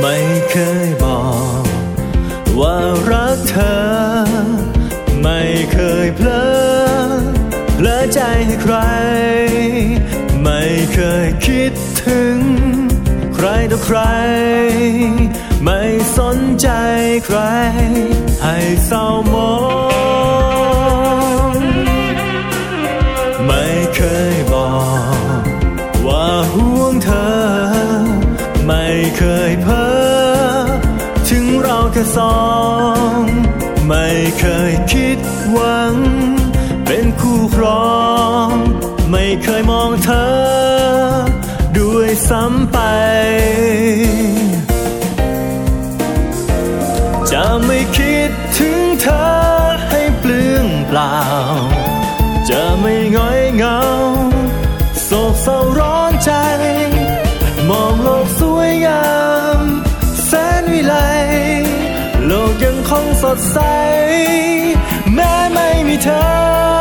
ไม่เคยบอกว่ารักเธอไม่เคยเพลอใจให้ใครไม่เคยคิดถึงใครต่อใครไม่สนใจใครให้เศร้ามองไม่เคยบอกว่าห่วงเธอไม่เคยเพ้อถึงเราแค่สองไม่เคยคิดหวังเป็นคู่ครองไม่เคยมองเธอด้วยซ้ำไปจะไม่คิดถึงเธอให้เปลืองเปล่าจะไม่ง่อยเหงาโศกเศร้าร้อนใจมองโลกสวยงามแสนวิไลโลกยังคงสดใสแม้ไม่มีเธอ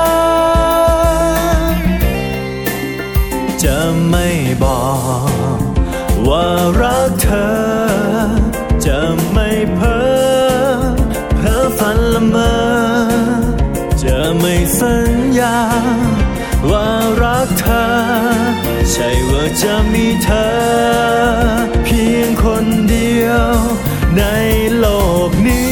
จะไม่บอกว่ารักเธอจะไม่เพ้อฝันละเมอจะไม่สัญญาว่ารักเธอใช่ว่าจะมีเธอเพียงคนเดียวในโลกนี้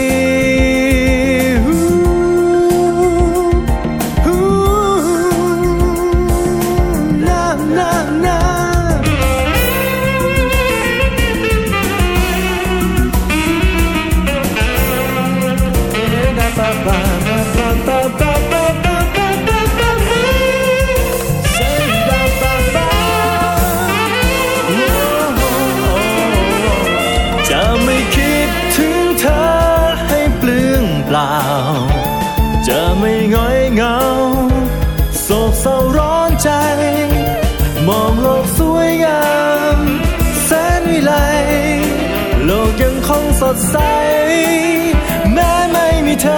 จะไม่คิดถึงเธอให้เปลืองเปล่าจะไม่ง่อยเหงาโศกเศร้าร้อนใจมองโลกสวยงามแสนวิไลโลกยังคงสดใสแม้ไม่มีเธอ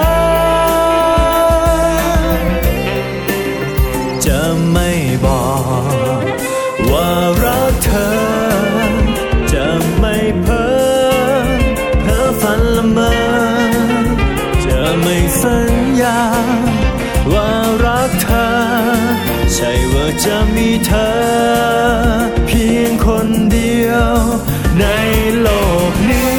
จะไม่บอกว่ารักเธอจะไม่เพ้อฝันละเมอจะไม่สัญญาว่ารักเธอใช่ว่าจะมีเธอเพียงคนเดียวในโลกนี้